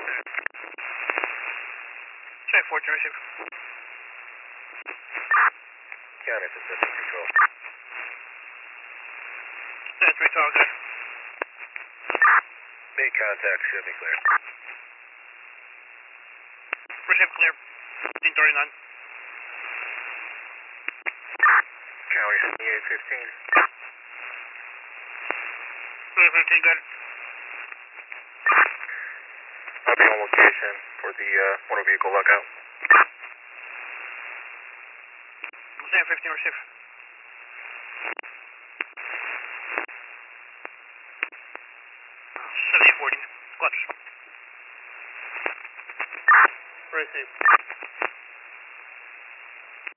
Check 14, receive. County Pacific Control. Stand 312, good. Make contact, should be clear. Receive clear. 1539. County 7815. 315, good. I'll be on location for the motor vehicle lookout. Stand 15, receive. Seventy 14. Clutch. Receive.